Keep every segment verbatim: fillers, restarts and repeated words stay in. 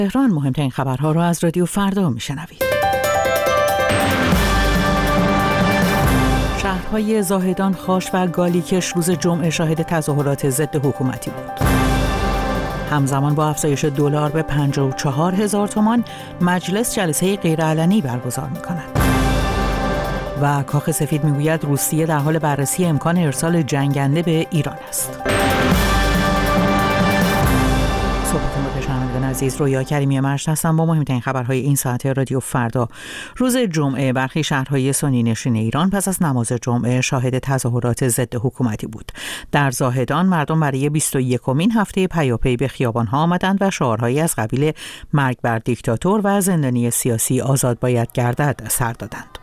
تهران مهمترین خبرها را از رادیو فردا میشنوید. شهرهای زاهدان، خاش و گالیکش روز جمعه شاهد تظاهرات ضد حکومتی بود. همزمان با افزایش دلار به پنجاه و چهار هزار تومان، مجلس جلسه غیرعلنی برگزار می‌کند. و کاخ سفید میگوید روسیه در حال بررسی امکان ارسال جنگنده به ایران است. صحبت شنوندگان عزیز، رویا کریمی مشت هستم با مهمترین خبرهای این ساعت رادیو فردا. روز جمعه برخی شهرهای سنی نشین ایران پس از نماز جمعه شاهد تظاهرات ضد حکومتی بود. در زاهدان مردم برای بیست و یکمین هفته پیاپی به خیابان‌ها آمدند و شعارهایی از قبیل مرگ بر دیکتاتور و زندانی سیاسی آزاد باید گردد سر دادند.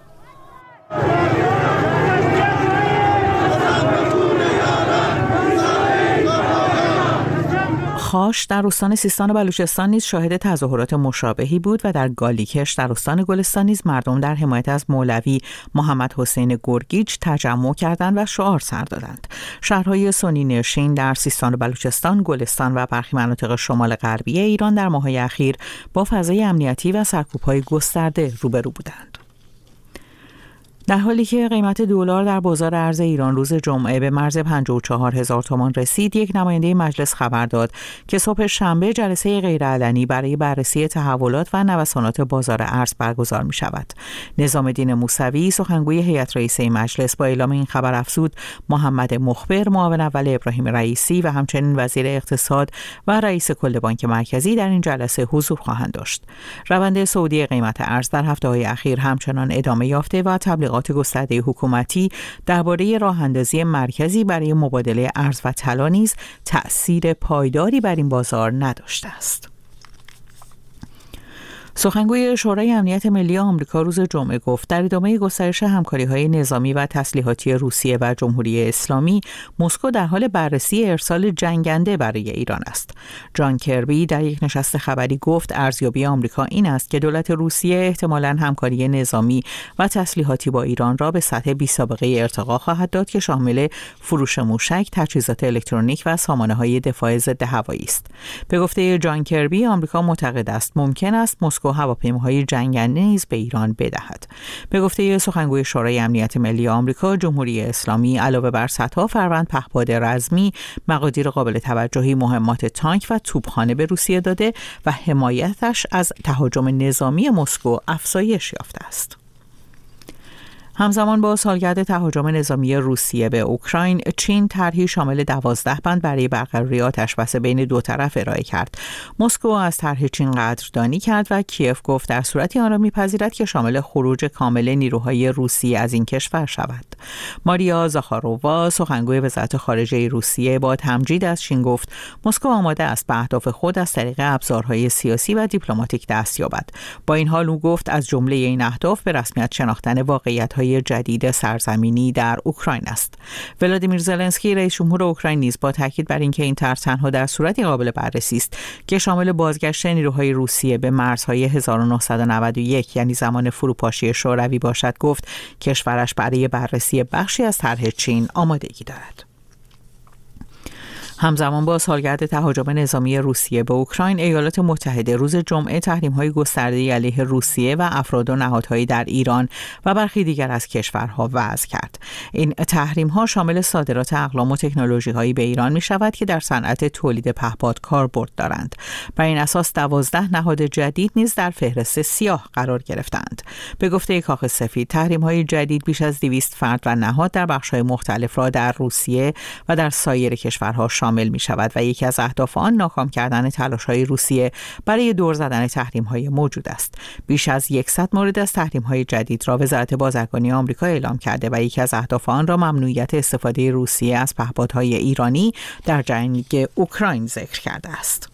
خاش در استان سیستان و بلوچستان نیز شاهد تظاهرات مشابهی بود و در گالیکش در استان گلستان نیز مردم در حمایت از مولوی محمد حسین گرگیج تجمع کردند و شعار سر دادند. شهرهای سنی نشین در سیستان و بلوچستان، گلستان و برخی مناطق شمال غربی ایران در ماه‌های اخیر با فضای امنیتی و سرکوب‌های گسترده روبرو بودند. در حالی که قیمت دلار در بازار ارز ایران روز جمعه به مرز پنجاه و چهار هزار تومان رسید، یک نماینده مجلس خبر داد که صبح شنبه جلسه غیرعلنی برای بررسی تحولات و نوسانات بازار ارز برگزار می شود. نظام‌الدین موسوی، سخنگوی هیئت رئیسه مجلس، با اعلام این خبر افزود محمد مخبر، معاون اول ابراهیم رئیسی و همچنین وزیر اقتصاد و رئیس کل بانک مرکزی در این جلسه حضور خواهند داشت. روند صعودی قیمت ارز در هفته‌های اخیر همچنان ادامه یافته و تبلیغات گسترده حکومتی درباره راه‌اندازی مرکزی برای مبادله ارز و طلا نیز تأثیر پایداری بر این بازار نداشته است. سخنگوی شورای امنیت ملی آمریکا روز جمعه گفت در ادامه گسترش همکاری‌های نظامی و تسلیحاتی روسیه و جمهوری اسلامی، مسکو در حال بررسی ارسال جنگنده برای ایران است. جان کربی در یک نشست خبری گفت ارزیابی آمریکا این است که دولت روسیه احتمالاً همکاری نظامی و تسلیحاتی با ایران را به سطح بی‌سابقه ارتقا خواهد داد که شامل فروش موشک، تجهیزات الکترونیک و سامانه‌های دفاع ضد هوایی است. به گفته جان کربی، آمریکا معتقد است ممکن است مسکو هواپیماهای جنگنده نیز به ایران بدهد. به گفته سخنگوی شورای امنیت ملی آمریکا، جمهوری اسلامی علاوه بر صدها فروند پهپاد رزمی، مقادیر قابل توجهی مهمات تانک و توپخانه به روسیه داده و حمایتش از تهاجم نظامی مسکو افزایش یافته است. همزمان با سالگرد تهاجم نظامی روسیه به اوکراین، چین طرحی شامل دوازده بند برای برقراری آتش‌بس بین دو طرف ارائه کرد. مسکو از طرح چین قدردانی کرد و کیف گفت در صورتی آن را می‌پذیرد که شامل خروج کامل نیروهای روسیه از این کشور شود. ماریا زاخارووا، سخنگوی وزارت خارجه روسیه، با تمجید از چین گفت مسکو آماده است به اهداف خود از طریق ابزارهای سیاسی و دیپلماتیک دست یابد. با این حال او گفت از جمله این اهداف به رسمیت شناختن واقعیت‌های جدید سرزمینی در اوکراین است. ولادیمیر زلنسکی، رئیس جمهور اوکراین، نیز با تاکید بر اینکه این طرح تنها در صورتی قابل بررسی است که شامل بازگشت نیروهای روسیه به مرزهای هزار و نهصد و نود و یک یعنی زمان فروپاشی شوروی باشد، گفت کشورش برای بررسی بخشی از طرح چین آمادگی دارد. همزمان با سالگرد تهاجم نظامی روسیه به اوکراین، ایالات متحده روز جمعه تحریم‌های گسترده‌ای علیه روسیه و افراد و نهادهایی در ایران و برخی دیگر از کشورها وضع کرد. این تحریم‌ها شامل صادرات اقلام و تکنولوژی‌هایی به ایران می‌شود که در صنعت تولید پهپاد کاربرد دارند. بر این اساس دوازده نهاد جدید نیز در فهرست سیاه قرار گرفتند. به گفته کاخ سفید، تحریم‌های جدید بیش از دویست فرد و نهاد در بخش‌های مختلف را در روسیه و در سایر کشورها شامل می شود و یکی از اهداف آن ناکام کردن تلاش‌های روسیه برای دور زدن تحریم‌های موجود است. بیش از صد مورد از تحریم‌های جدید را وزارت بازرگانی آمریکا اعلام کرده و یکی از اهداف آن را ممنوعیت استفاده روسیه از پهپادهای ایرانی در جنگ اوکراین ذکر کرده است.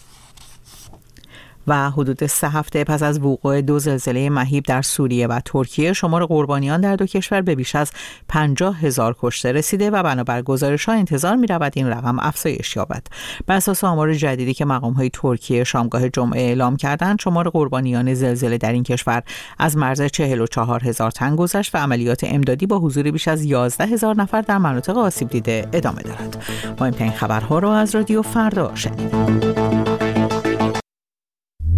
و حدود سه هفته پس از وقوع دو زلزله مهیب در سوریه و ترکیه، شمار قربانیان در دو کشور به بیش از پنجاه هزار کشته رسیده و بنابر گزارش‌ها انتظار می‌رود این رقم افزایش یابد. بر اساس آمار جدیدی که مقام‌های ترکیه شامگاه جمعه اعلام کردند، شمار قربانیان زلزله در این کشور از مرز چهل و چهار هزار تن گذشت و عملیات امدادی با حضور بیش از یازده هزار نفر در مناطق آسیب دیده ادامه دارد. ما این خبرها را از رادیو فردا شنیدید.